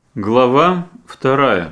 Глава 2.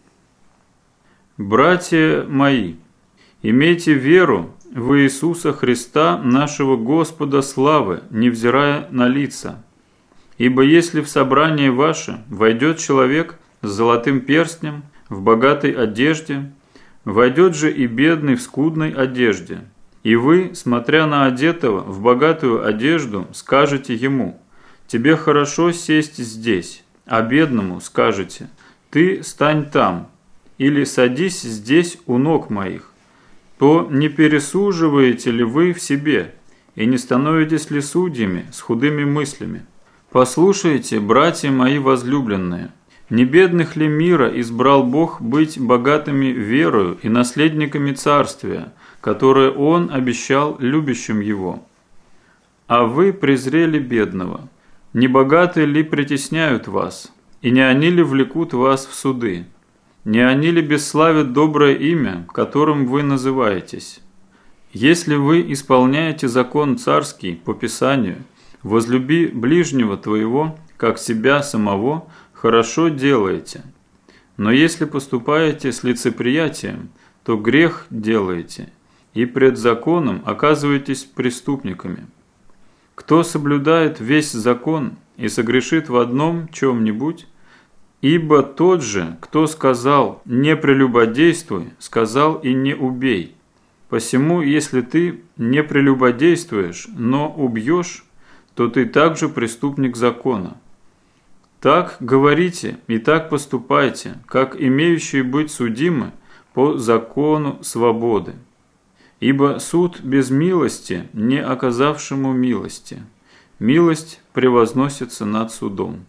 Братья мои, имейте веру в Иисуса Христа, нашего Господа славы, невзирая на лица. Ибо если в собрание ваше войдет человек с золотым перстнем в богатой одежде, войдет же и бедный в скудной одежде, и вы, смотря на одетого в богатую одежду, скажете ему: «Тебе хорошо сесть здесь», а бедному скажете: «Ты стань там», или «Садись здесь у ног моих», то не пересуживаете ли вы в себе, и не становитесь ли судьями с худыми мыслями? Послушайте, братья мои возлюбленные, не бедных ли мира избрал Бог быть богатыми верою и наследниками царствия, которое Он обещал любящим Его? А вы презрели бедного. Не богатые ли притесняют вас, и не они ли влекут вас в суды? Не они ли бесславят доброе имя, которым вы называетесь? Если вы исполняете закон царский по Писанию: «Возлюби ближнего твоего, как себя самого», хорошо делаете. Но если поступаете с лицеприятием, то грех делаете, и пред законом оказываетесь преступниками. Кто соблюдает весь закон и согрешит в одном чем-нибудь, ибо тот же, кто сказал «не прелюбодействуй», сказал и «не убей». Посему, если ты не прелюбодействуешь, но убьешь, то ты также преступник закона. Так говорите и так поступайте, как имеющие быть судимы по закону свободы. Ибо суд без милости не оказавшему милости. Милость превозносится над судом.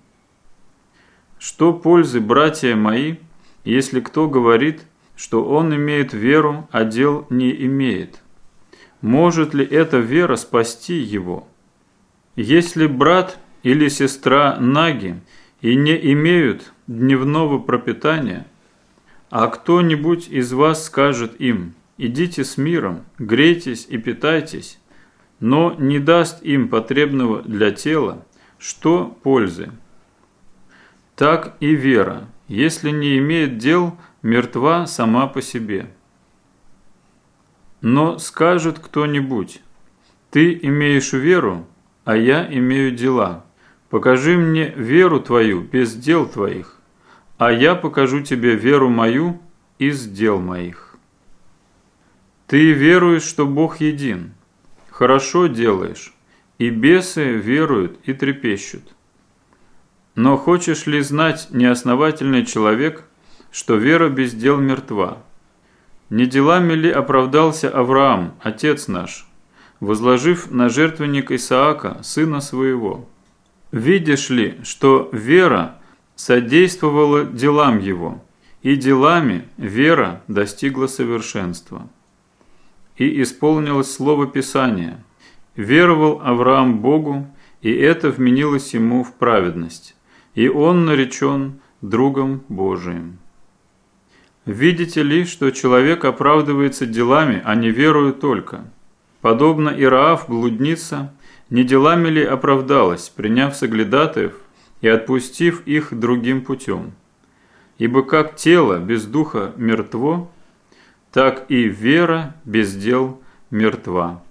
Что пользы, братья мои, если кто говорит, что он имеет веру, а дел не имеет? Может ли эта вера спасти его? Если брат или сестра наги и не имеют дневного пропитания, а кто-нибудь из вас скажет им: «Идите с миром, грейтесь и питайтесь», но не даст им потребного для тела, что пользы? Так и вера, если не имеет дел, мертва сама по себе. Но скажет кто-нибудь: «Ты имеешь веру, а я имею дела. Покажи мне веру твою без дел твоих, а я покажу тебе веру мою из дел моих». Ты веруешь, что Бог един. Хорошо делаешь, и бесы веруют и трепещут. Но хочешь ли знать, неосновательный человек, что вера без дел мертва? Не делами ли оправдался Авраам, отец наш, возложив на жертвенник Исаака, сына своего? Видишь ли, что вера содействовала делам его, и делами вера достигла совершенства? И исполнилось слово Писания: «Веровал Авраам Богу, и это вменилось ему в праведность, и он наречен другом Божиим». Видите ли, что человек оправдывается делами, а не верою только? Подобно Ироав, блудница, не делами ли оправдалась, приняв соглядатаев и отпустив их другим путем? Ибо как тело без духа мертво, так и вера без дел мертва.